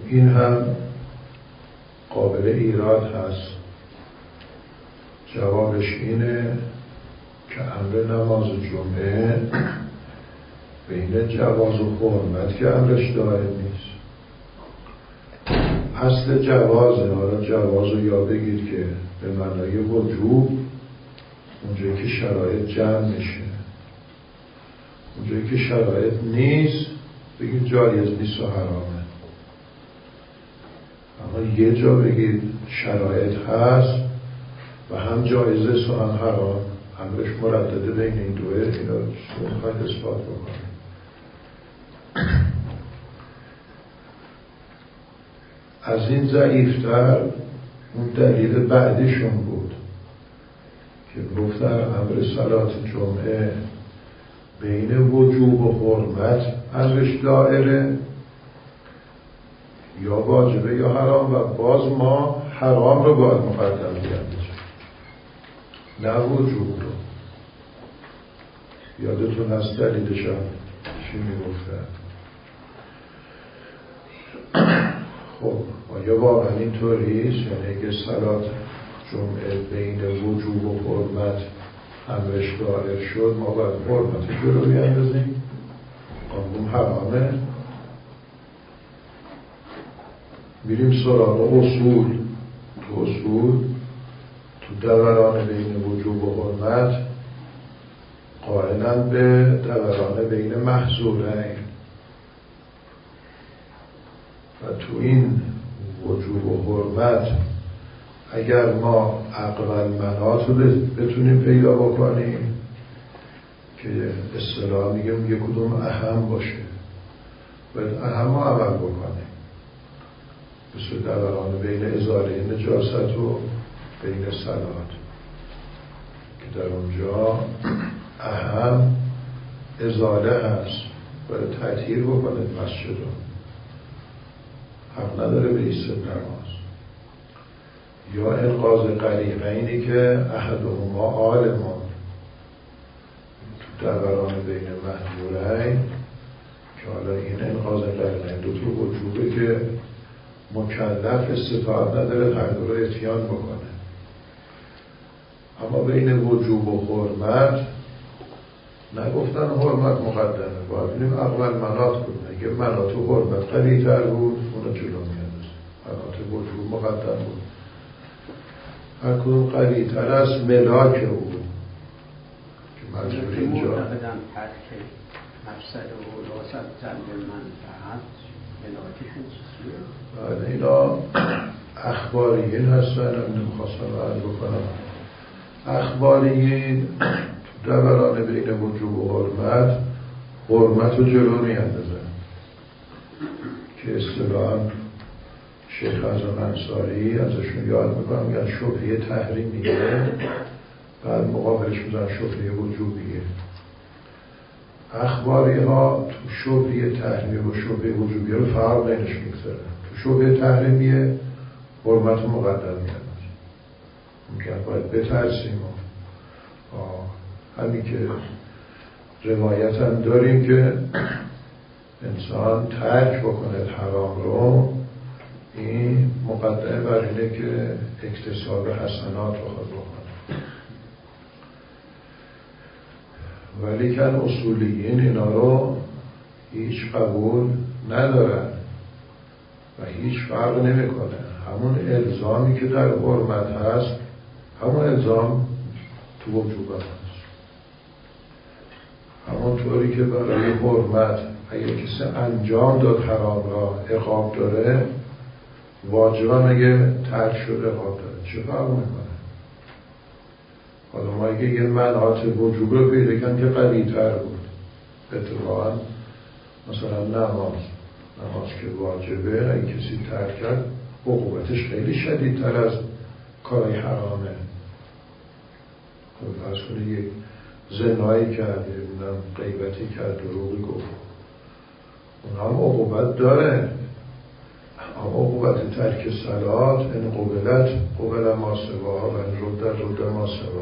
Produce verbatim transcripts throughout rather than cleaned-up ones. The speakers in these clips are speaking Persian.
این هم قابل ایراد هست. جوابش اینه که امر نماز جمعه بین جواز و حرمت که امرش دائم نیست. اصل جوازه. حالا جواز رو یا بگید که به معنای وجوب، اونجایی که شرایط جمع میشه. اونجایی که شرایط نیست بگید جایز نیست و حرامه. اما یه جا بگید شرایط هست و هم جایزه و هم حرام، امرش مردده بین این دوه. اینا رو میخواید اثبات بکنید. از این ضعیفتر اون دلیل بعدیشون بود که گفتن امر صلات جمعه بین وجوب و حرمت امرش دائره، یا واجبه یا حرام، و باز ما حرام رو باید مقدم بیاندازیم نه وجوب رو. یادتون هست دلیلش هم چی میگفتن؟ خب آیا واقعا اینطوریست؟ یعنی اگه صلات جمعه بین وجوب و حرمت امرش دائر شد ما باید حرمتش رو بیاندازیم؟ قانون حرامه؟ میریم سراغ اصول. تو اصول تو دوران بین وجوب و حرمت قائلن به دوران بین محظورین، و تو این وجوب و حرمت اگر ما عقل منات رو بتونیم پیدا بکنیم که اصطلاح میگم یک کدوم اهم باشه باید اهم رو عمل بکنیم، مثل دوران بین ازاله نجاست و بین صلات که در اونجا اهم ازاله هست، باید تطهیر بکنه مسجد رو، حق نداره به ایست نماز. یا انقاذ قریبینی که احدهما عالمون تو دوران بین محظورین، که حالا این انقاذ قریبین دو تا وجوبه که مکلف استطاعت نداره هر دو رو اتیان بکنه. اما بین وجوب و حرمت نگفتن حرمت مقدمه، باید بینیم اول منات بود. اگه منات و حرمت قریب‌تر بود اونو جلو میاندازه، منات وجوب مقدم بود. هر کدوم قریب‌تر از ملاک او که مجبور اینجا معتقدم ترک مفسد و وراثت جلب منفعت ملاکشون چیزیه؟ بله اینا اخباریین هستن. من نمیخواستم عرض بکنم اخباریین دوران بین وجوب و حرمت حرمت رو جلو میاندازن که اصطلاحاً شیخ اعظم انصاری ازشون یاد میکنم میگن شبهه تحریمیه، بعد مقابلش میزن شبهه وجوبیه. اخباری ها تو شبهه تحریمیه و شبهه وجوبیه رو فرق بینش میگذارن. تو شبهه تحریمیه حرمت رو مقدم میاندازن، میگن باید بترسیم. همین که روایت هم داریم که انسان ترک بکنه حرام رو، این مقدمه بر اینه که اکتساب حسنات رو خود بکنه. ولی که اصولیین اینا رو هیچ قبول ندارن و هیچ فرق نمیکنه. همون الزامی که در حرمت هست همون الزام تو وجوب هست. همونطوری که برای حرمت اگر کسی انجام داد حرام را عقاب داره، واجب هم اگه ترک شد عقاب داره. چه فرق میکنه؟ حالا ما اگه یه منعات وجوب رو پیدا کنیم که قوی‌تر بود، اتفاقا مثلا نماز نماز که واجبه اگه کسی ترک کرد عقوبتش خیلی شدیدتر از کارهای حرامه. خب فرض کنید یک زنایی کرد، نمیدونم غیبتی کرد، دروغی گفت، اون هم عقوبت داره. اما عقوبت ترک صلات این قبلت قبل ما سوا و این رد رد ما سوا.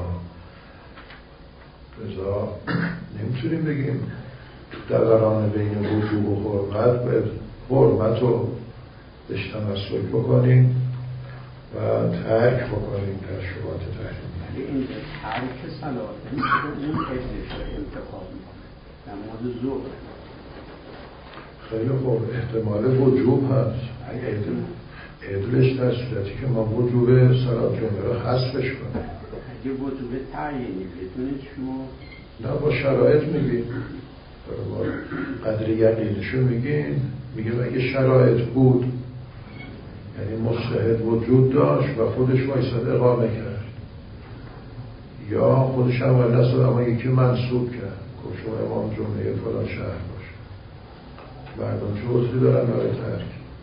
لذا نمیتونیم بگیم دوران بین وجوب و حرمت باید حرمت رو بهش تمسک بکنیم و ترک بکنیم در شبهات تحریمی. این ترک صلات اون ابنش رو انتخاب میکنه در مورد ظهر. خیلی خوب، احتمال وجوب هست. اگه عدلش در صورتی که ما وجوب صلات جمعه رو حذفش کنیم. اگه وجوب تعیینی بدون شما نه با شرایط میگیم، با قدر یقینشو میگیم، میگیم اگه شرایط بود، یعنی مجتهد وجود داشت و خودش وایساد اقامه کرد یا خودش هم ولی نساد اما یکی منصوب کرد که شما امام جمعه فلان شهر باشه، مردم چه عذری دارن برای ترک؟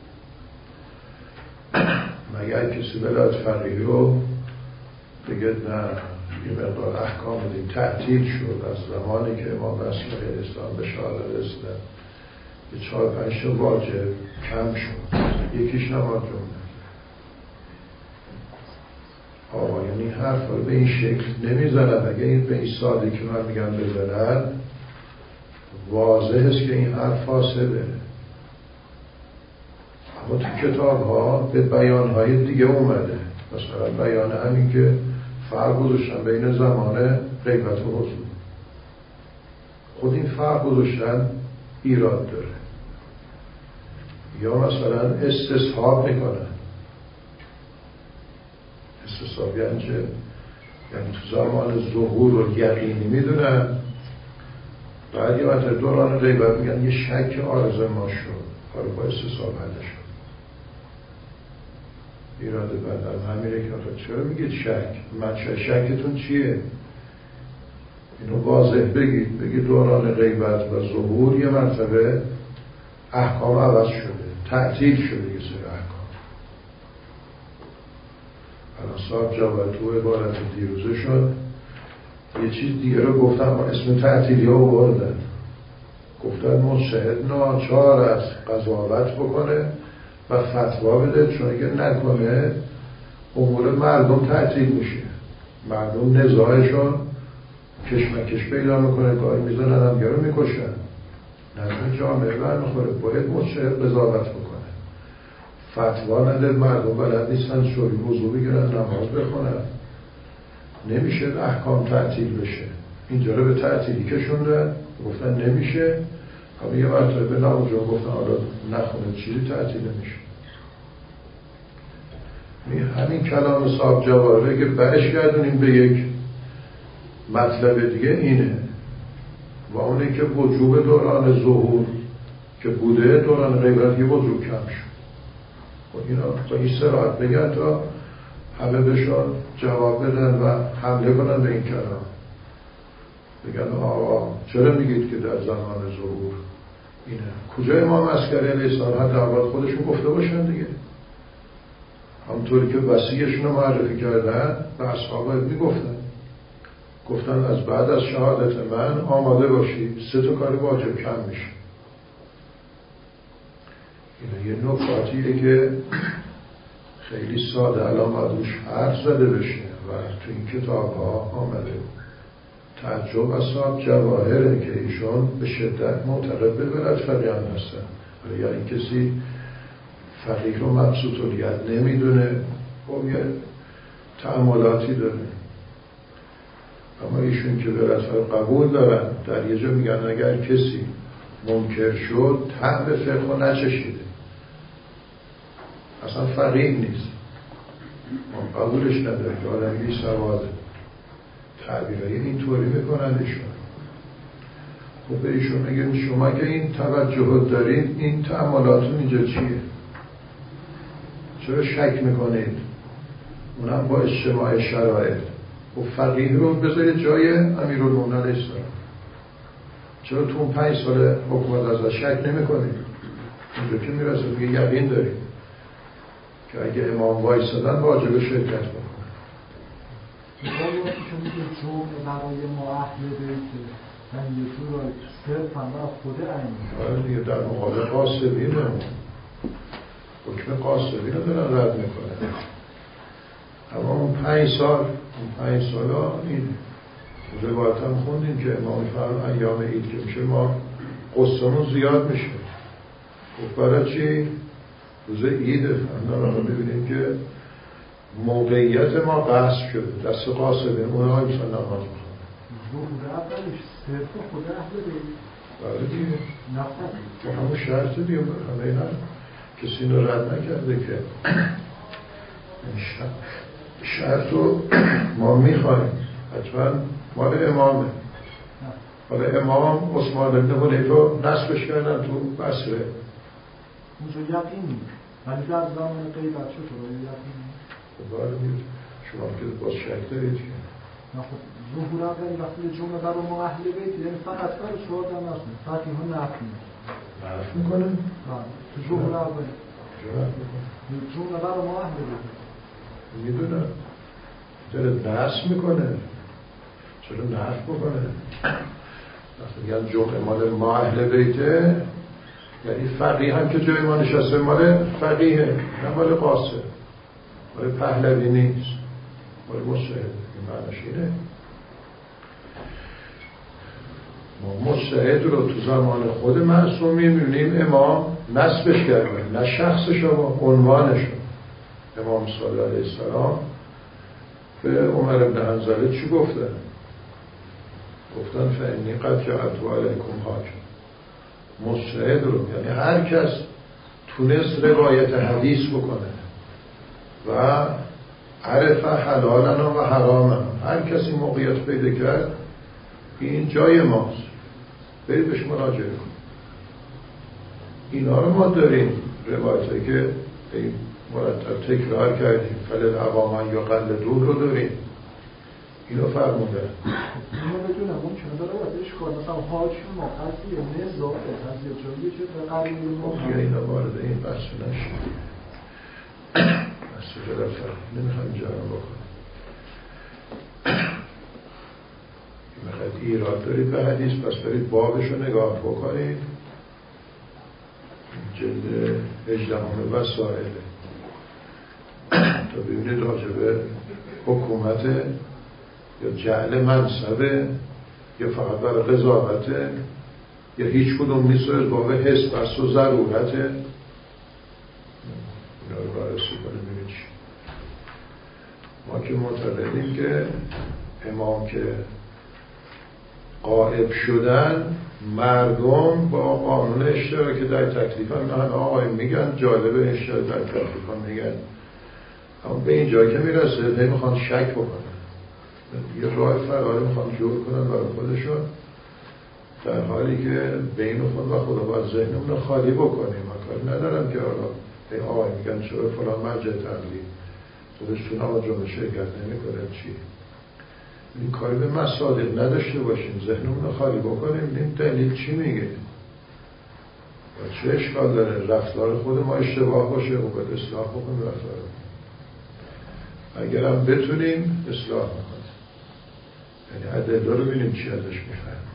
مگر کسی ولایت فقیهی رو بگه نه یه مقدار احکام دیم تعطیل شد از زمانی که امام رسول اسلام به شهادت رسیدن به چهار پنج تا واجب کم شد، یکیش نماز جمعه. آقا یعنی حرف رو به این شکل نمیزنن. اگه این به این ساده که من میگم بزنن، واضح است که این حرف فاسده. اما تو کتاب ها به بیان های دیگه اومده، مثلا بیان همین که فرق گذاشتن بین زمان غیبت و حضور. خود این فرق گذاشتن ایراد داره. یا مثلا استصحاب میکنن. استصحاب یعنی چه؟ یعنی تو زمان ظهور رو یقینی میدونن، بعد یه وقت دوران غیبت میگن یه شک عارض ما شد، حالا با استصحاب حل شد. ایراده بعد همیره که چرا میگید شک؟ منشأ شکتون چیه؟ اینو واضح بگید. بگید دوران غیبت و ظهور یه مرتبه احکام عوض شده، تعطیل شده یه سری احکام. الان صاحب جواب تو عبارت دیروزه شد یه چیز دیگه رو گفتن، اسم تعطیلی ها بردن، گفتن مجتهد ناچار است قضاوت بکنه و فتوا بده، چون اگه نکنه امور مردم تعطیل میشه، مردم نزاعشون کشمکش پیدا میکنه، گاهی میزنن هم گرو میکشن، نظم جامعه برمیخوره. باید مجتهد قضاوت بکنه، فتوا نده، مردم بلد نیستن شوری وضو بگیرن نماز بخونن، نمیشه احکام تعطیل بشه. اینجا رو به تعطیلی کشوندن، گفتن نمیشه. اما یه مرتبه به نماز گفتن حالا نخونه چیزی تعطیل نمیشه. همین کلام صاحب جواهره که برش گردونیم به یک مطلب دیگه اینه، و اونه که وجوب دوران ظهور که بوده دوران غیبت یه وجوب کم شد. و اینا با این صراحت بگن تا همه بهشون جواب بدن و حمله کنن به این کلام، بگن آقا چرا میگید که در زمان ظهور اینه؟ کجا امام عسکری علیه السلام حتی اول خودشون گفته باشن دیگه، همونطوری که وصیشون رو معرفی کردن به اصحابه میگفتن، گفتن از بعد از شهادت من آماده باشید، سه تا کار واجب کم میشه. اینه یه نکاتیه که خیلی ساده الان باید روش حرف زده بشه و تو این کتاب ها آمده. تعجب اصحاب جواهره که ایشون به شدت معتقد به ولایت فقیه هستن. یا این کسی فقیه رو مبسوط الیت نمیدونه، خب یه تأملاتی داره. اما ایشون که ولایت فقیه قبول دارن، در یه جا میگن اگر کسی منکر شد طعم فقه رو نچشیده، اصلا فقیه نیست، ما قبولش نداره که آدم بی سواده. تعبیرهای اینطوری میکنن ایشون. خب به ایشون میگن شما که این توجه دارید، این تأملاتون اینجا چیه؟ چرا شک میکنید؟ اونم با اجتماع شرایط. و فقیه رو بذارید جای امیرالمومنین علیه السلام. چرا تو اون پنج سال حکومت ازش شک نمیکنید؟ اونجا که میرسه میگه یقین دارید که اگه امام وایسادن واجب شرکت بکنه. چون میگه جمعه برای معاهده که من یه طور را صرف هم برای خود عینی دیگه در مقابل قاسبینه، حکم قاسبینه دارن رد میکنه. اما اون پنج سال اون پنج سال ها این روایت هم خوندیم که امام فرمان ایام عید که میشه ما قصمون زیاد میشه. خب برای چی؟ روز عید فهمدن رو ببینیم که موقعیت ما قصد شده، دست قاصبه اون های میسان نماز بخونه ظهور اولش صرف خود اهل بیت. بله دیگه نفت تو همون شرط دیگه همه اینا کسی رو رد نکرده که این شرط رو ما میخوایم حتما مال امامه. حالا امام عثمان بن حنیفه نصبش کردن تو بصره اونجا یقینی ولی در زمان غیبت چطور یقینی؟ خب بله میگه شما که باز شک دارید که نه خب ظهور اولی وقتی جمعه برای ما اهل بیت یعنی فقط برای چهار دم هست فقیه ها نفت میکنه نفت میکنه؟ تو ظهور اولی نفت میکنه جمعه برای ما اهل بیت میدونم داره نفت میکنه چرا نفت میکنه؟ وقتی میگن جمعه مال ما اهل بیته یعنی فقیه هم که جای ما نشسته مال فقیه نه مال قاسه مال پهلوی نیست مال مجتهد این معنیش اینه ما مجتهد رو تو زمان خود معصومی میبینیم امام نصبش کرده نه شخصش و عنوانش امام صادق علیه السلام به عمر بن حنظله چی گفته؟ گفتن فانی قد جعلت علیکم حاکم مجتهد رو یعنی هر کس تونست روایت حدیث بکنه و عرف حلالا و حراما هر کسی موقعیت پیدا کرد این جای ماست برید بهش مراجعه کن اینا رو ما داریم روایتی که مرتب تکرار کردیم فلل عوامان یا قلدون رو داریم اینو فرموده اینو بدونم اون چون داره وقتش کار مثلا حاکم ما قصدی یا نزاعه از یه جایی که در قریب ما یا اینا وارد این بحث نشید بحث جلسه نمیخوایم جارم بکنم میخواید ایراد دارید به حدیث پس برید بابش رو نگاه بکنید جلد هجدهم وسائله تا ببینید راجبه حکومت یا جعل منصبه یا فقط برای قضاوته یا هیچ کدوم نیست از باب حس بس و ضرورته اینا رو بررسی کنیم ببینید چی ما که معتقدیم که امام که غائب شدن مردم با قانون اشتراک در تکلیف هم نه آقای میگن جالب اشتراک در تکلیف هم میگن اما به اینجا که میرسه نمیخوان شک بکنن یه راه فراری میخوان جور کنن برای خودشون در حالی که بین خود و خدا باید ذهنمون خالی بکنیم من کاری ندارم که آقا این آقای میگن چرا فلان مرجع تقلید خودش تو نماز جمعه شرکت نمیکنه چی این کاری به مصادیق نداشته باشیم ذهنمون خالی بکنیم این دلیل چی میگه و چه اشکال داره رفتار خود ما اشتباه باشه و باید اصلاح بکنیم رفتار اگر هم بتونیم اصلاح بکنیم یعنی ادله رو ببینیم چی ازش میفهمیم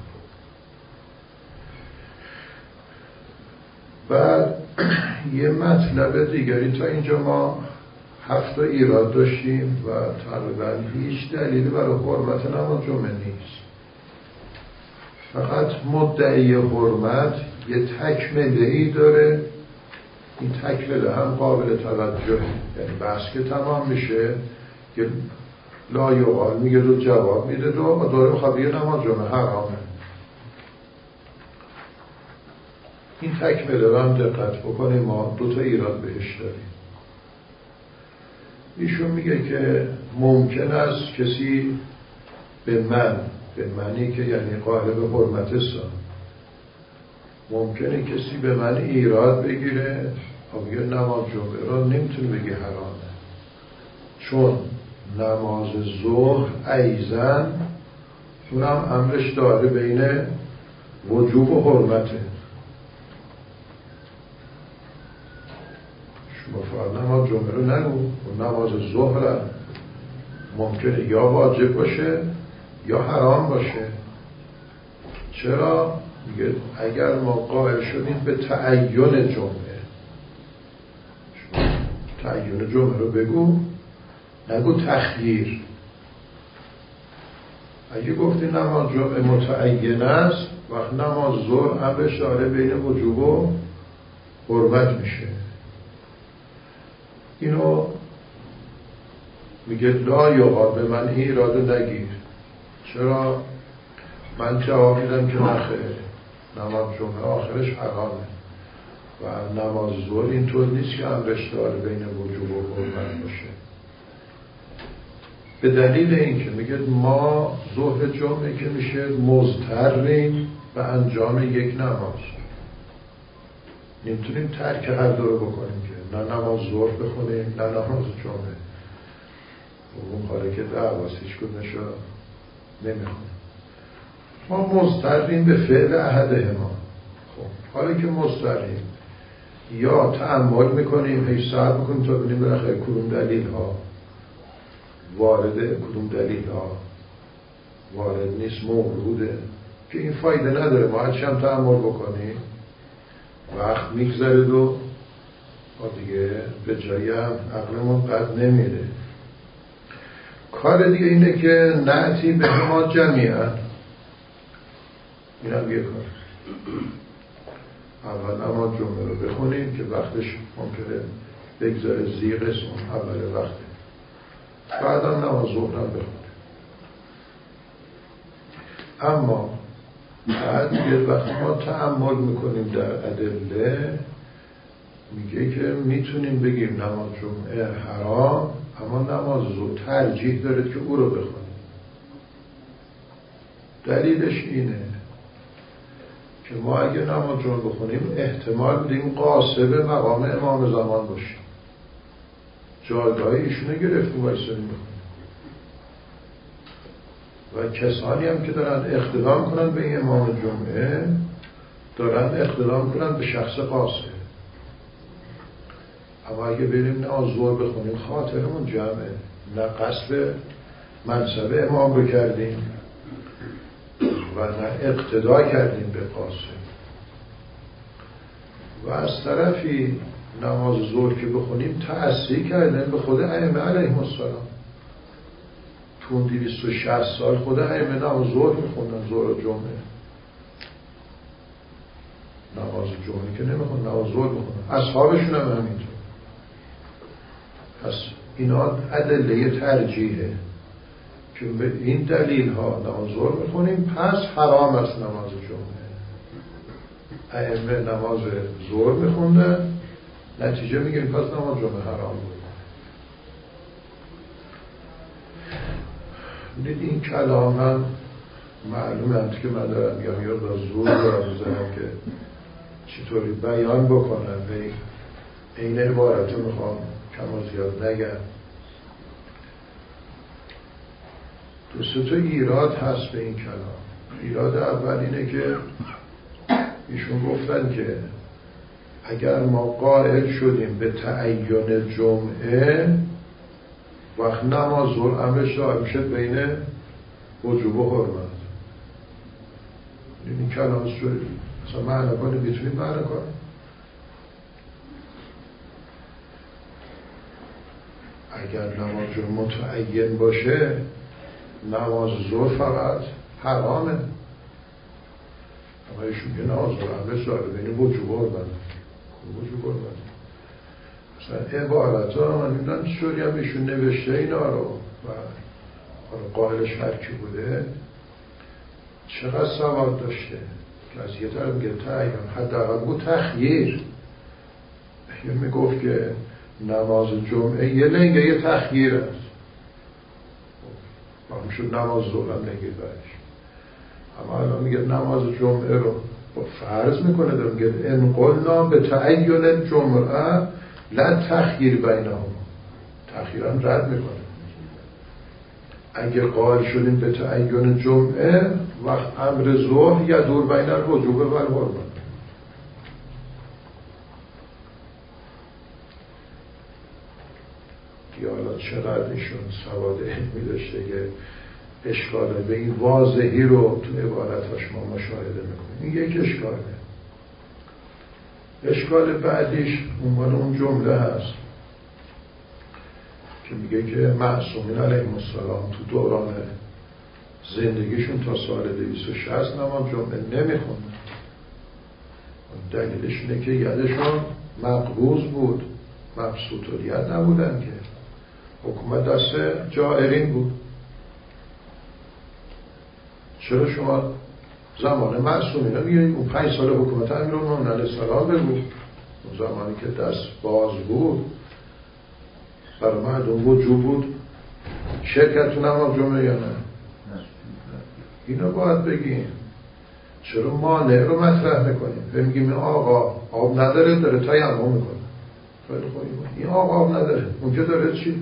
بعد یه مطلب دیگری تا اینجا ما هفت ایراد داشتیم و تقریبا هیچ دلیلی برای حرمت نماز جمعه نیست فقط مدعی حرمت یه تکمله‌ای داره این تکمله هم قابل توجه یعنی بحث که تمام میشه که لا یقال میگه دو جواب میده دو و داره بخواب یه نماز جمعه حرامه این تکمله رو هم دقت بکنیم ما دو تا ایراد بهش داریم ایشون میگه که ممکن است کسی به من به منی که یعنی قائل به حرمت است ممکنه کسی به من ایراد بگیره و بگه نماز جمعه رو نمیتونه بگه حرامه چون نماز ظهر ایزن اونم امرش داره بین وجوب و حرمته شما فقط نماز جمعه رو نگو و نماز ظهر ممکنه یا واجب باشه یا حرام باشه چرا؟ میگه اگر ما قائل شدیم به تعین جمعه شما تعین جمعه رو بگو نگو تخییر اگه گفتی نماز جمعه متعین است وقت نماز ظهر امرش داره بین وجوب و حرمت میشه اینو میگه لا یقال، به من این ایرادو نگیر. چرا؟ من جواب میدم که نخیر، نماز جمعه آخرش حرامه و نماز ظهر اینطور نیست که امرش داره بین وجوب و حرمت باشه. به دلیل اینکه میگه ما ظهر جمعه که میشه مضطریم به انجام یک نماز، نمیتونیم ترک هر دو رو بکنیم که نه نماز ظهر بخونیم نه نماز جمعه. اون حاله که دعواست هیچ کدومشو نمیخونیم. ما مضطریم به فعل احدهما. خب حالا که مضطریم یا تأمل میکنیم، هیچ ساعت میکنیم تا ببینیم بالاخره کدوم دلیل ها وارد، کدوم دلیل ها وارد نیست، موروده، که این فایده نداره. ما هرچی هم تأمل بکنیم وقت میگذره و دیگه به جایی هم عقلمون قد نمیره. کار دیگه اینه که نعتی به ما جمعیه. این هم یه کار. اول نماز جمعه رو بخونیم که وقتش ممکنه بگذاره زیر قسم اول وقته، بعد هم نماز ظهر هم بخونیم. اما بعد یه وقت ما تأمل میکنیم در ادله، میگه که میتونیم بگیم نماز جمعه حرام، اما نماز ظهر ترجیح داره که او رو بخونیم. دلیلش اینه که ما اگه نماز جمعه بخونیم احتمال میدیم قاصب مقام امام زمان باشیم، جایگاه ایشونه گرفتیم وایسادیم بخونیم. و کسانی هم که دارن اقتدام کنن به این امام جمعه دارن اقتدام کنن به شخص قاصب. اما اگه بریم نماز ظهر بخونیم خاطرمون جمعه، نه قصد منصب امام رو کردیم و نه اقتدا کردیم به قاصد. و از طرفی نماز ظهر که بخونیم تأثیر کردن به خود ائمه علیهم السلام. تو اون دویست و شصت سال خود ائمه نماز ظهر میخوندن، ظهر و جمعه. نماز جمعه که نمیخوندن، نماز ظهر میخوندن، اصحابشون هم همینطور. پس اینا ادله ترجیحه که به این دلیل ها نماز ظهر میخونیم، پس حرام است نماز جمعه. ائمه نماز ظهر میخوندن، نتیجه میگیم پس نماز جمعه حرام بود. این کلام هم معلومه هم که من دارم میگم یا با زور دارم میزنم که چطوری بیان بکنم به این عبارت رو میخوام کم و زیاد نگم. دو سه تا ایراد هست به این کلام. ایراد اول اینه که ایشون گفتن که اگر ما قائل شدیم به تعین جمعه، وقت نماز ظهر امرش داره میشه بین وجوب و حرمت. این کلام شده مثلا معنی کنه، میتونیم معنی کنیم. اگر نماز ظهر متعین باشه نماز ظهر فقط حرامه، اما ایشون که نماز ظهر امرش داره بین وجوب و حرمت. وجوب و حرمت مثلا عبارت ها من میدونم چطوری هم ایشون نوشته اینا رو و قائلش هر کی بوده چقدر سواد داشته که از یه طرف میگه تعیین، حداقل بود تخییر. یه میگفت که نماز جمعه یه لنگه یه تخییر است، و میشود نماز ظهر هم لنگه برش. اما الان میگه نماز جمعه رو فرض میکنه، داره میگه ان قلنا به تعین جمعه لا تخییر بینهم، تخییرا رد میکنه. اگه قائل شدیم به تعین جمعه وقت امر ظهر یا دور بین الوجوب و الحرمت. یا حالا چقدر ایشون سواد علمی داشته که اشکاله به این واضحی رو تو عبارتاش ما مشاهده میکنیم. این یک اشکاله. اشکال بعدیش عنوان اون جمله هست که میگه که معصومین علیهم السلام تو دوران زندگیشون تا سال دویست و شصت نماز جمعه نمیخوندن. دلیلش اینه که یدشون مقبوض بود، مبسوطیت نبودن که، حکومت دست جائرین بود. چرا شما زمان معصومین ها میگه اون پنج سال حکومت امیرالمومنین علیه السلام بگو، اون زمانی که دست باز بود برای مردم وجود بود، شرکت تو نماز جمعه یا نه؟ اینو باید بگیم. چرا مانع رو مطرح میکنیم؟ به میگیم این آقا آب نداره داره تیمم میکنه. خیلی خوب، این آقا آب نداره، اون که داره چی؟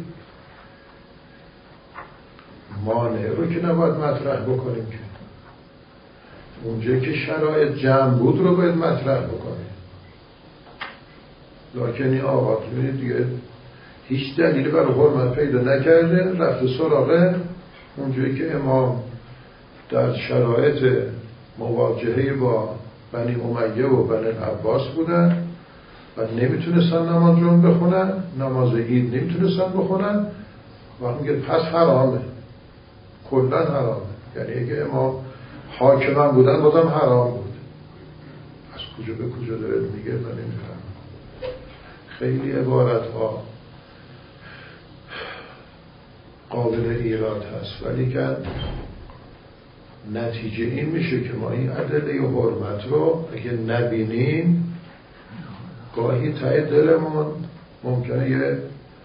مانع رو که نباید مطرح بکنیم که. اونجایی که شرایط جمع بود رو باید مطرح بکنیم. لکن این آقا ببینید دیگه هیچ دلیلی برای حرمت پیدا نکرده، رفته سراغ اونجایی که امام در شرایط مواجهه با بنی امیه و بنی عباس بودن و نمیتونستن نماز جمعه بخونن، نماز عید نمیتونستن بخونن، و میگه پس حرامه، کلا حرامه. یعنی اگه امام حاکمان بودن بازم حرام بود. از کجا به کجا داره میگه من نمیفهم. خیلی عبارت ها قابل ایراد هست، ولی که نتیجه این میشه که ما این ادله حرمت رو اگه نبینیم گاهی ته دلمون ممکنه یه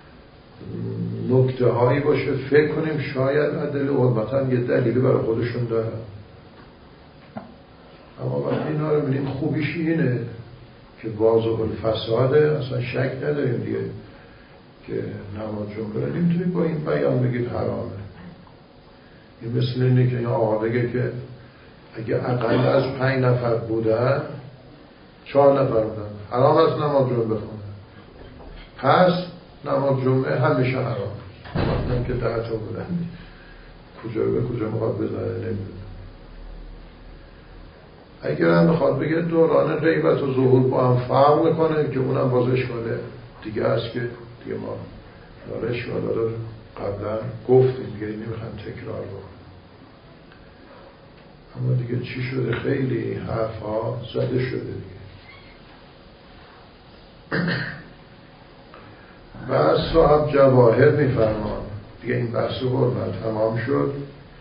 نکته هایی باشه فکر کنیم شاید ادله حرمت هم یه دلیلی برای خودشون دارن، اما وقتی اینا رو ببینیم خوبیش اینه که واضح الفساده، اصلا شک نداریم دیگه که نماز جمعه رو نمیتونید با این بیان بگید حرامه. این مثل اینه که این آقا بگه که اگه اقل از پنج نفر بودن، چهار نفر بودن، حرام است نماز جمعه بخونه، پس نماز جمعه همیشه حرام. وقتی که ده تا بودن کجا به کجا میخواد بزنه نمیدونه. اگر هم میخواد بگه دوران غیبت و ظهور با هم فرق میکنه که اونم باز اشکال دیگه است که دیگه ما داره اشکال رو قبلا گفتیم دیگه نمیخوام تکرار بکنم. اما دیگه چی شده؟ خیلی حرف ها زده شده دیگه. و صاحب جواهر میفرمان دیگه این بحث حرمت تمام شد.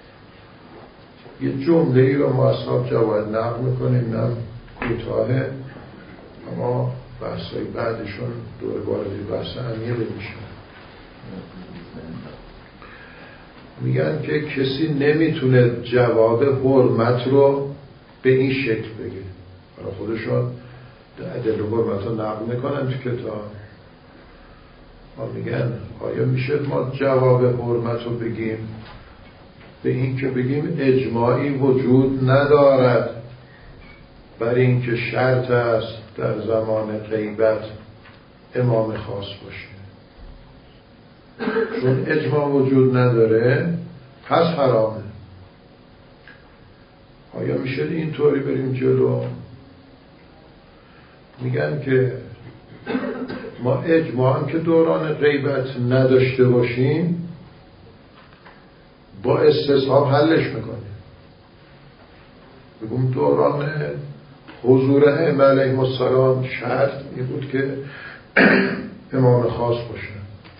یه جمله ای رو ما از صاحب جواهر نقل میکنیم، نه کوتاهه، اما بحثای بعدشون دور واردی بحث عمیقی میشه. میگن که کسی نمیتونه جواب حرمت رو به این شکل بگه. برای خودشون ادله حرمت رو نقل میکنن تو کتاب. ما میگن آیا میشه ما جواب حرمت رو بگیم به این که بگیم اجماعی وجود ندارد بر این که شرط است در زمان غیبت امام خاص باشه، چون اجماع وجود نداره پس حرامه. آیا میشه اینطوری بریم جلو؟ میگن که ما اجماع هم که دوران غیبت نداشته باشیم با استصحاب حلش میکنیم. بگم دوران حضور ائمه علیهم السلام شرط این بود که امام خاص باشه.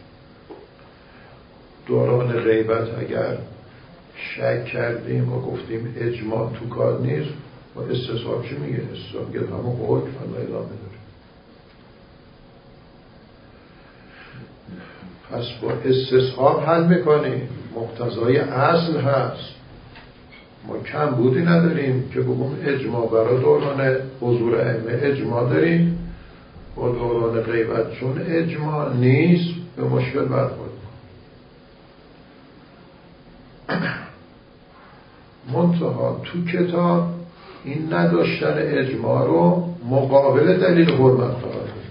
دوران غیبت اگر شک کردیم و گفتیم اجماع تو کار نیست، با استصحاب چی میگه؟ استصحاب میگه همون حکم هم ادامه داره. پس با استصحاب حل میکنیم، مقتضای اصل هست. ما کم بودی نداریم که بگم اجماع برای دوران حضور ائمه اجماع داریم، با دوران غیبت چون اجماع نیست به مشکل برخورد. منتها تو کتاب این نداشتن اجماع رو مقابل دلیل حرمت قرار داره.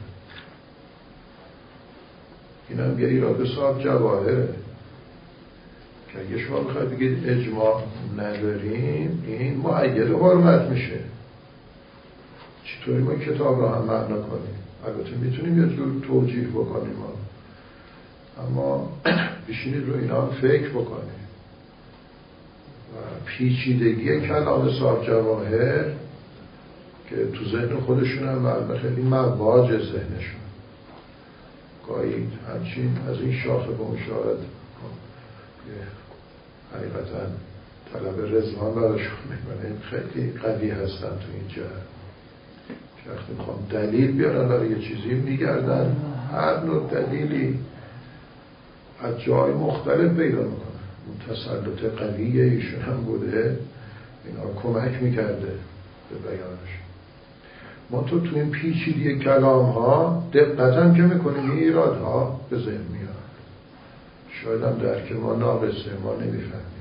این هم یه ایراد صاحب جواهره که اگه شما بخواید بگید اجماع نداریم این مؤید حرمت میشه. چطوری ما کتاب رو هم معنا کنیم؟ البته میتونیم یه جور توجیه بکنیم ما. اما بشینید رو اینا هم فکر بکنیم و پیچیدگی کلام صاحب جواهر که تو ذهن خودشون هم و خیلی مواج ذهنشون گاهی همچین از این شاخه به اون شاید حقیقتا طلب رضوان براشون میکنه، خیلی قوی هستن تو این جهت که وقتی میخوام دلیل بیارن برای یه چیزی میگردن هر نوع دلیلی از جای مختلف پیدا میکنن. اون تسلط قویه ایشون هم بوده، اینا کمک میکرده به بیانش. ما تو تو این پیچیدگی کلام ها دقت هم که میکنیم این ایراد ها به ذهن میاد، شاید هم درک ما ناقصه، ما نمیفهمیم.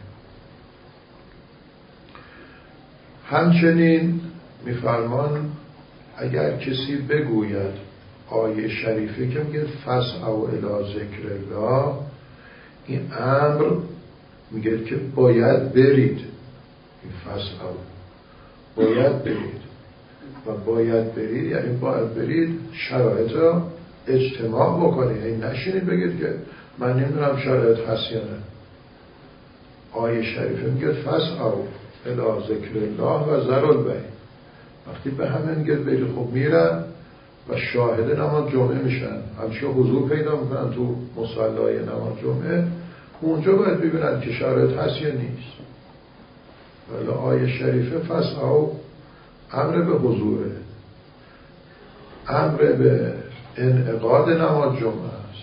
همچنین میفرمان اگر کسی بگوید آیه شریفه که میگه فسعوا الی ذکر الله، این امر میگه که باید برید، این فسعوا باید برید و باید برید یعنی باید برید شرایط را اجتماع بکنید، این نشینید بگید که من نمیدونم شرایط هست یا نه. آیه شریفه میگه فسعوا الی ذکر الله و ذروا البیع، وقتی به همه میگه برید خب میرن و شاهد نماز جمعه میشن، همچنین حضور پیدا میکنن تو مصلی نماز جمعه، اونجا باید ببینن که شرایط هست یا نیست. ولی آیه شریفه فسعوا امر به حضوره، امر به انعقاد نماز جمعه است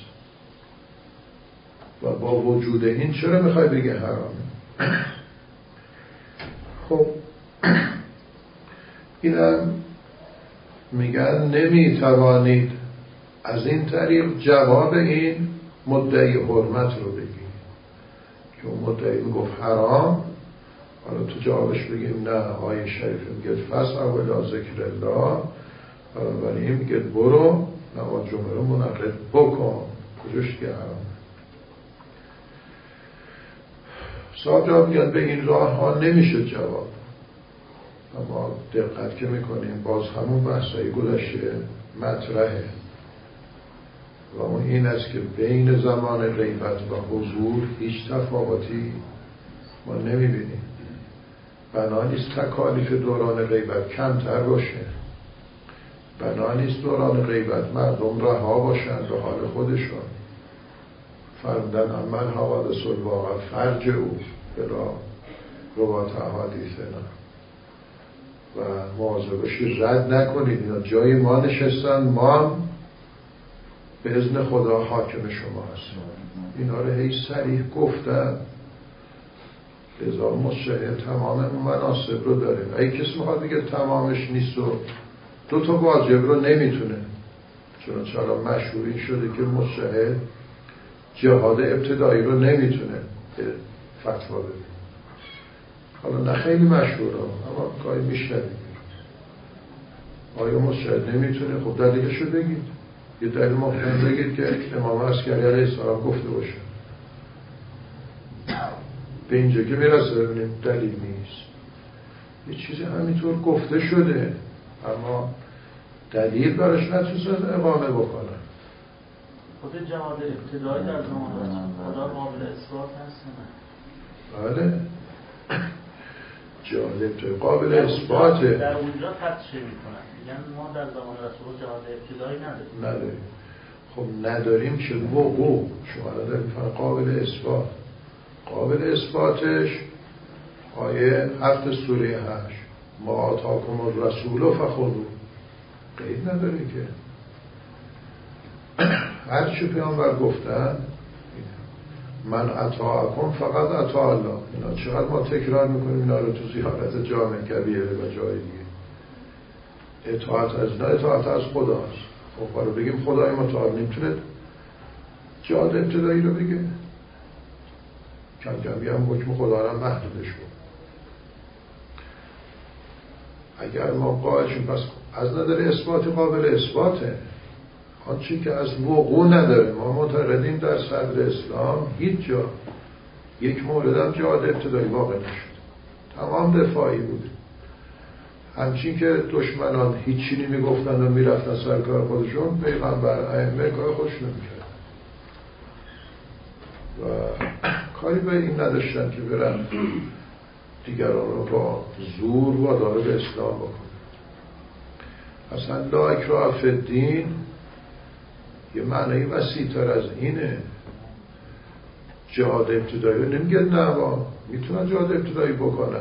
و با وجود این چرا میخوای بگه حرامه؟ خب اینم میگن نمیتوانید از این طریق جواب این مدعی حرمت رو بگید که اون مدعی میگفت حرام، حالا تو جوابش بگیم نه آیه شریفه میگه فسعوا الی ذکر الله، ولی این میگه برو نماز جمعه رو منعقد بکن، کجاش که حرام. صاحب جواب میگن به این راه ها نمیشه جواب، اما دقت که میکنیم باز همون بحثایی گذشته مطرحه و اون این است که بین زمان غیبت و حضور هیچ تفاوتی ما نمیبینیم. بنا نیست تکالیف دوران غیبت کمتر باشه، بنا نیست دوران غیبت مردم رها باشن به حال خودشون، فرمودن عمل حوادث الواقع فرج او بلا روات احادیثنا و مواظب باشید رد نکنید، اینا جای ما نشستن، ما به اذن خدا حاکم شما هستیم. اینا رو هی صریح گفتن، لذا مشاهد تمام مناسب رو داره. اگه کسی میخواد بگه تمامش نیست و دو تا واجب رو نمیتونه، چون چرا مشهوری شده که مشاهد جهاد ابتدایی رو نمیتونه فتوا بده. حالا نه خیلی مشهوره اما گاهی میشنوید آیا مشاهد نمیتونه، خب دلیلش رو بگید، یه دلیل محکم بگید که امام عسکری علیه السلام گفته باشه. به اینجا که میرسه ببینیم دلیل نیست، یه چیزی همینطور گفته شده اما دلیل براش نتونستن اقامه بکنن. خود جهاد ابتدایی در زمان خدا قابل اثبات هست نه؟ بله جهاد ابتدایی قابل اثباته، در اونجا تدشیر میکنن، میگن ما در زمان رسول جهاد ابتدایی نداریم. نداریم. خب نداریم چه وقوع شما داریم میفرن قابل اثبات. قابل اثباتش آیه هفت سوره هشت ما آتاکم الرسول فخذوه، قید نداره که هر چی پیامبر گفتن من اطاعکم فقط اطاع الله. اینا چقدر ما تکرار میکنیم اینا رو تو زیارت جامع کبیره و جای دیگه. اطاعت از نه، اطاعت از خداست. خب رو بگیم خدای متعال نمیتونه جهاد ابتدایی رو بگه، کم کم هم حکم خدا را محدودش کن. اگر ما قائل شیم پس از نظر اثبات قابل اثباته، آنچه که از وقوع نداره. ما معتقدیم در صدر اسلام هیچ جا یک مورد هم جهاد ابتدایی واقع نشد، تمام دفاعی بوده. همچین که دشمنان هیچی نمیگفتن و میرفتن سر کار خودشون، پیغمبر ائمه کار خودشون میکردن و کاری به این نداشتن که برن دیگران رو با زور وادار به اسلام بکنن. اصلا لا اکراه فی الدین یه معنی وسیع‌تر از اینه. جهاد ابتدایی نمیگه نه میتونن جهاد ابتدایی بکنن،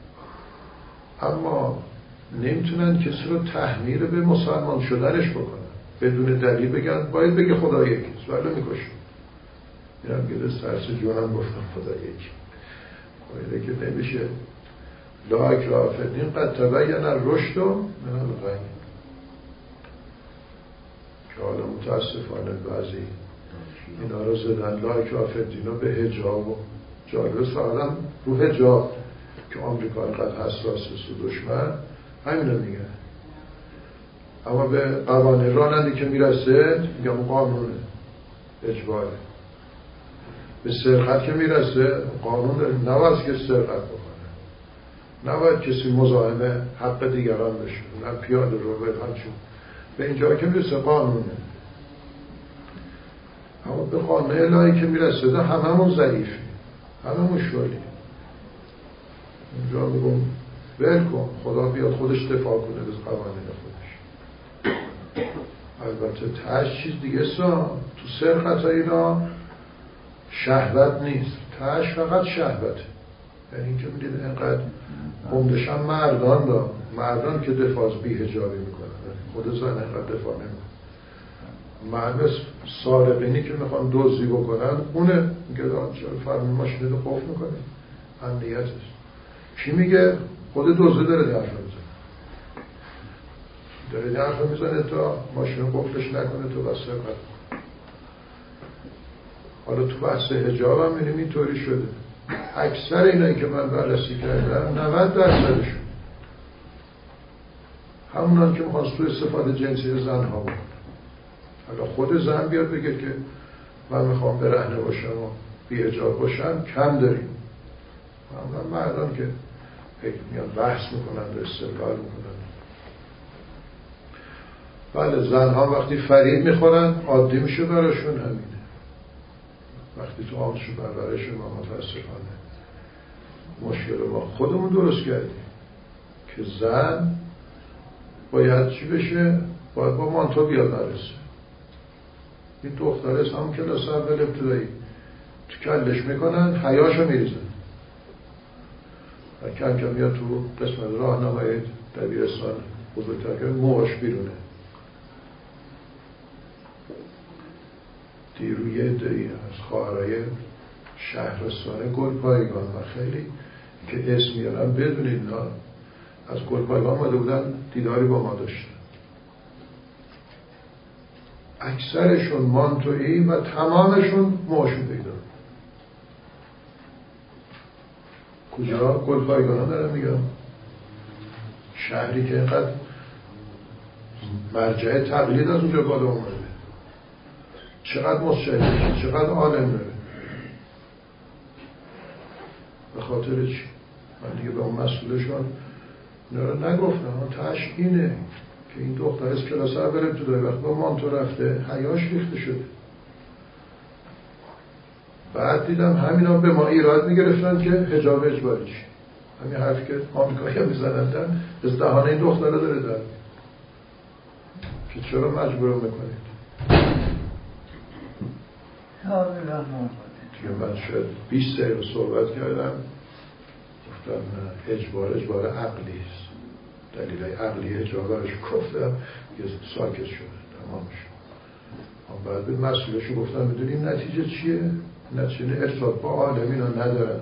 اما نمیتونن کسی رو تحمیل به مسلمان شدنش بکنن. بدون دلیل بگن باید بگه خدا یکیست ولی میکشن. اینم گله سرس جونم گفتم خدا یکی باید که نمیشه. لا اکراه فی الدین قد تبین الرشد من الغی، که حالا متاسفانه بعضی اینا رو زدن لا اکراه فی الدین به حجاب و جالب فقط رو حجاب که آمریکا قد حساس و دشمن همین رو میگن، اما به قوانین رانندگی که میرسه میگم قانونه اجباره. به سرقت که میرسه قانون داره، نباید که سرقت بکنه، نباید کسی مزاحم حق دیگران بشه، نه پیاده رو به همچون. به اینجا که میرسه قانونه، اما به قانون الهی که میرسه ده هممون ضعیفی، هممون شولی. اینجا میگم ول کن، خدا بیاد خودش دفاع کنه از قوانین خودش. البته تاش چیز دیگه سا تو سرقت اینا شهوت نیست، تاش فقط شهوته. یعنی اینکه میدید اینقدر عمدش هم مردان دا مردان که دفاع از بی‌حجابی میکنن، خود زن اینقدر دفاع نمیکنن. مرد سارقینی که میخوان دزدی بکنن اونه میگه چرا فرمون ماشین رو قفل میکنه، امنیت است. چی میگه؟ خود دزده داره درف میزنه، داره درف میزنه تا ماشین قفلش نکنه تو بس سرقت. حالا تو بحث حجاب هم میریم اینطوری شده. اکثر اینایی که من بررسی کردم نود درصدشون همونان که میخوان سوء استفاده جنسی زنها بکنن. حالا خود زن بیاد بگه که من میخوام برهنه باشم و بی حجاب باشم کم داریم. همون مردان که میان بحث میکنن و استدلال میکنن. بله زنها وقتی فریب میخورن عادی میشه براشون همینه. وقتی تو عام شو برشون ما متاسفانه مشکل ما خودمون درست کردیم که زن باید چی بشه؟ باید با مانتو بیاد نرسه. این دختره هم کلاس اول ابتدایی تو کلش میکنن حیاشو میریزن و کم کم میاد تو قسمت راهنمای دبیرستان بزرگتر که موهاش بیرونه. دیروی دایی از خواهرای شهرستان گلپایگان و خیلی که اسم میارن بدونید اینا از گلپایگان ماده بودن دیداری با ما داشتن. اکثرشون مانتویی و تمامشون موهاشون پیدا. کجا؟ گلپایگان ها دارن میگم، شهری که اینقدر مرجع تقلید از اونجا بالا اومده، چقدر مستشفی، چقدر عالم داره. به خاطر چی؟ من دیگه به اون مسئولشون اینا رو نگفتم، اما تاش اینه که این دختر از کلاس اول ابتدایی وقت با مانتو رفته حیاش ریخته شده. بعد دیدم همینا به ما ایراد میگرفتن که حجاب اجباری چی؟ همین حرفی که آمریکایی ها میزنندن از دهانه این دختر رو داره در که چرا مجبورم میکنید؟ دیگه من شاید بیست دقیقه صحبت کردم گفتم نه اجبار اجبار عقلی است، دلیل عقلی اجبارش گفتم یه ساکت شده تمام شد. اما بعد به مسئولشو گفتم میدونیم نتیجه چیه؟ نتیجه ارتباط با عالمین ها ندارن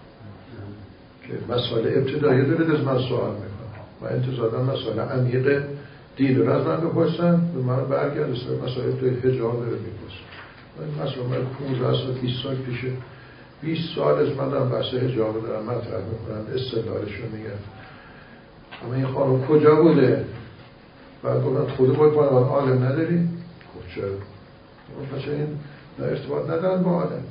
که مسائل ابتدایی دارید از من سوال میکنم و انتظار دارم مسائل عمیق دین رو از من بپرسن به من برگرد مسائل توی حجاب داره میپرسن. این مسئله من پونزده سال بیست سال پیشه بیست سال از من دارم بحث حجاب دارم مطرح میکنم استدلالش رو میگم. اما این خانم کجا بوده؟ بعد گفتن خود باید با من عالم نداری؟ خب چرا؟ بچه این ارتباط ندارن با عالم.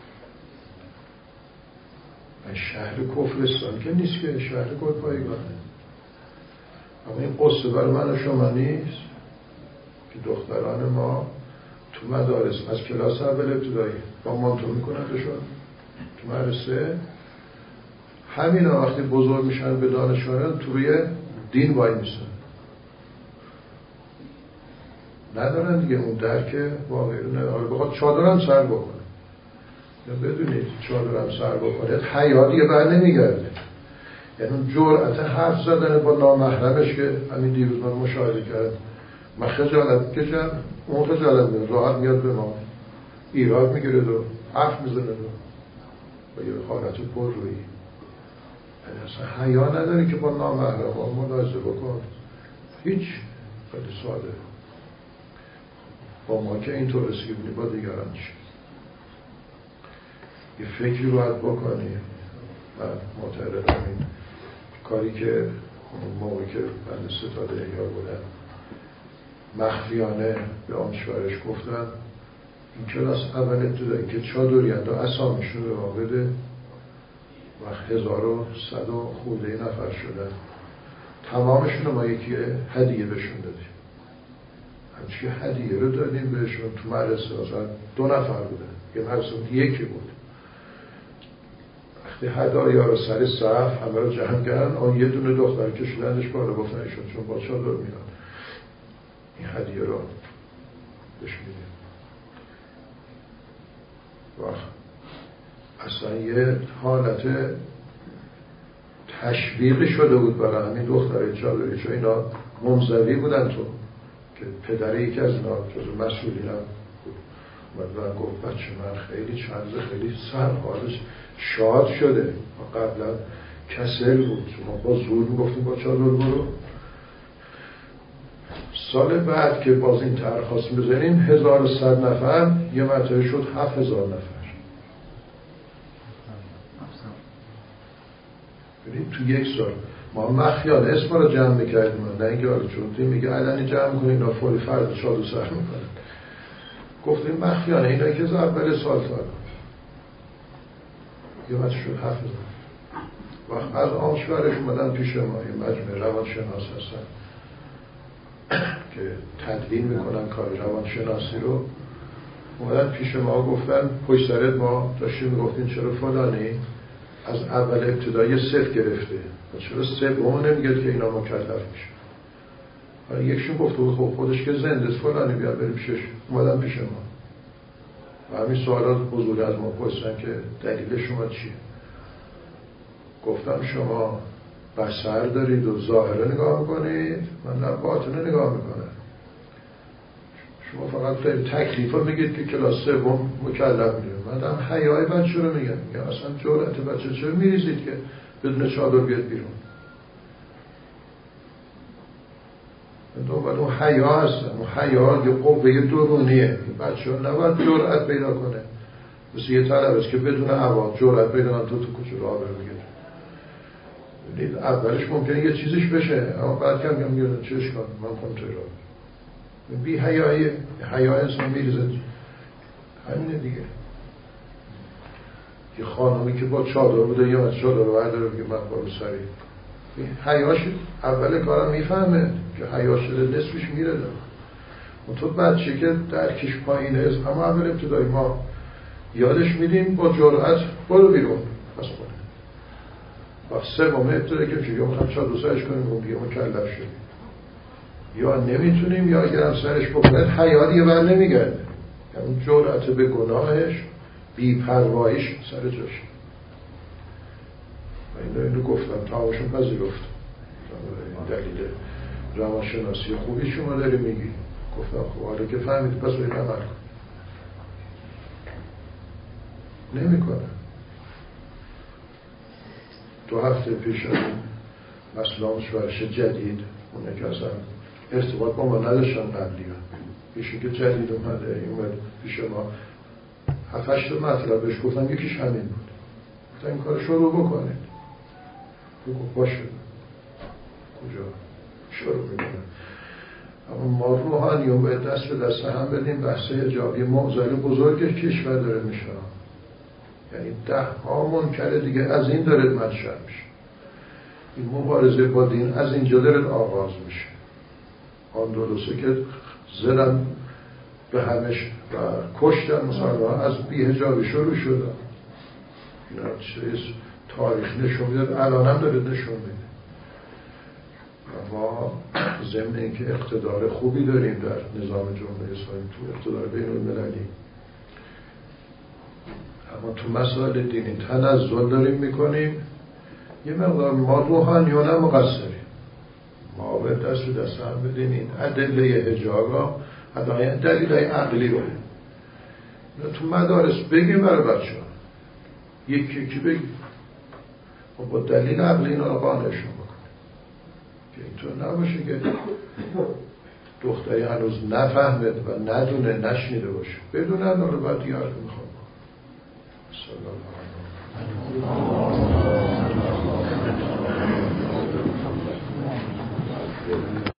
این شهر کفرستان که نیست که شهر گلپایگانه. اما این قصه برای من و شما نیست که دختران ما تو مدارس از کلاس اول ابتدایی با مانتو میکنندشون تو مدرسه، همین وقتی بزرگ میشن به دانشواران تو روی دین وای میسن. ندارن دیگه، اون درک واقعی رو ندارن. بخواد چادرم سر بکنه یا بدونید چادرم سر بکنه حیا دیگه بر نمیگرده. یعنی اون جرأت حرف زدن با نامحرمش که همین دیروز من مشاهده کردم، من خجالت کشم، اون خجالت میاد، راحت میاد به ما ایراد میگیره و حرف میزنه و با یه حالت پر روی. یعنی اصلا حیا نداری که با نامحرم ها ملاحظه بکن. هیچ. خیلی ساده. با ما که اینطور رسیدی با دیگران چی؟ یه فکری باید بکنی. من معتقدم این کاری که اون موقع که بنده ستاده احیا بودم مخفیانه به آموزشورش گفتم این کلاس اول ابتدایی که چادریند و اسامیشون رو به بده و هزار و صد و خورده نفر شدن، تمامشون رو ما یکی هدیه بهشون دادیم. همچی هدیه رو دادیم بهشون. تو مدرسه اصلا دو نفر بودن، یه مدرسه یکی بود. وقتی هدایا رو سر صف همه رو جمع کردن، آن یه دونه دختر کشیدنش بالا گفتن ایشون چون با چادر میاد این هدیه رو بهش میدیم. و اصلا یه حالت تشویقی شده بود برای همین دختره چادری، چون اینا منزوی بودن تو که پدر یکی از اینا جزو مسئولین هم بود. من گفت بچه من خیلی چند خیلی سر حالش شاد شده و قبلا کسل بود، ما با زور میگفتیم با چادر برو. سال بعد که باز این درخواست بزنیم هزار و صد نفر، یه مرتبه شد هفت هزار نفر. ببین تو یک سال ما مخیال اسم رو جمع میکردیم، نه اینکه حالا چون تیم میگه علنی جمع کنیم اینا فوری فرد چادر سر میکنن. گفتیم مخیال اینا که از اول سال تا یه مرتبه شد هفت هزار. وقت از آموزشورش اومدن پیش ما، یه مجموعه روانشناس هستن که تدوین میکنن کار روانشناسی رو، اومدن پیش ما گفتن پشت سرت ما داشتیم میگفتیم چرا فلانی از اول ابتدایی صفر گرفته و چرا سوم نمیگه که اینا مکلف میشه. حالا یکشون گفته بود خب خودش که زنده است فلانی بیاد بریم پیشش. اومدن پیش ما و همین سوالات حضوری از ما پرسیدن که دلیل شما چیه. گفتم شما بصر دارید و ظاهره نگاه میکنید، من در باطنه نگاه میکنم. شما فقط تکلیف رو میگید که کلاس سوم مکلف میدید. من دارم حیای بچه رو میگم، میگم اصلا جرأت بچه چرا میریزید که بدون چادر بیاد بیرون. دنبال اون حیا هستم. اون حیا یه قوه درونیه. بچه ها نباید جرأت پیدا کنه، مثل یه طلب است که بدون عوام جرأت پیدا کنه تو تو کوچه راه بره بگیره. اولش ممکنه یه چیزش بشه اما بعد کم کم میگه چه اشکال من کنم توی راه. بی حیایی حیا انسان میریزه. همینه دیگه. یه خانمی که با چادر بوده یا چادر رو برداره بگه من با رو سری حیاش اول کارم میفهمه که حیا شده نصفش میره داره. اون تو بچه که درکش پایینه از اما اول ابتدایی ما یادش میدیم با جرأت برو بیرون بس کنه. وقت سوم ابتدایی که یا میخوام چادر سرش کنیم اون دیگه مکلف شدیم یا نمیتونیم یا اگرم سرش بکنه حیا دیگه بر نمیگرده. یعنی اون جرأت به گناهش بی پرواییش سر جاش. و اینو اینو گفتم تمامشون پذیرفت. دلیل روانشناسی خوبی شما داری میگی. گفتم خب حالا که فهمید پس بریم عمل کن. نمی کنه. دو هفته پیش مثلا شورش جدید اونه که اصلا ارتباط با ما نداشتن قبلی ها ایشون که جدید اومده اومد پیش ما هفتش تا مطلب بهش گفتم یکیش همین بود. گفتم این کار شروع بکنید. گفت باشه. کجا؟ شروع میکنه. اما ما روحانیون باید دست به دست هم بدیم. بحث حجاب یه معضل بزرگ کشور داره میشه. یعنی ده ها منکر دیگه از این داره منشأ میشه. این مبارزه با دین از اینجا داره آغاز میشه. آن درسته که زدن به همش و کشتن مسلمان از بی‌حجابی شروع شدن. اینا چیز تاریخ نشون میده، الان هم داره نشون میده. ما ضمن اینکه اقتدار خوبی داریم در نظام جمهوری اسلامی تو اقتدار بین المللی، اما تو مسائل دینی تنزل داریم میکنیم. یه مقدار ما روحانیون هم مقصریم، ما به دست و دست هم بدیم این ادله حجاب ها یعنی دلیل های عقلی رو تو مدارس بگیم برای بچه ها، یکی یکی بگیم و با دلیل عقلی اینا رو قانعشون بکنیم که اینطور نباشه که دختری هنوز نفهمه و ندونه نشنیده باشه، بدونن رو بعد یاد میخوام. صلی الله علیه و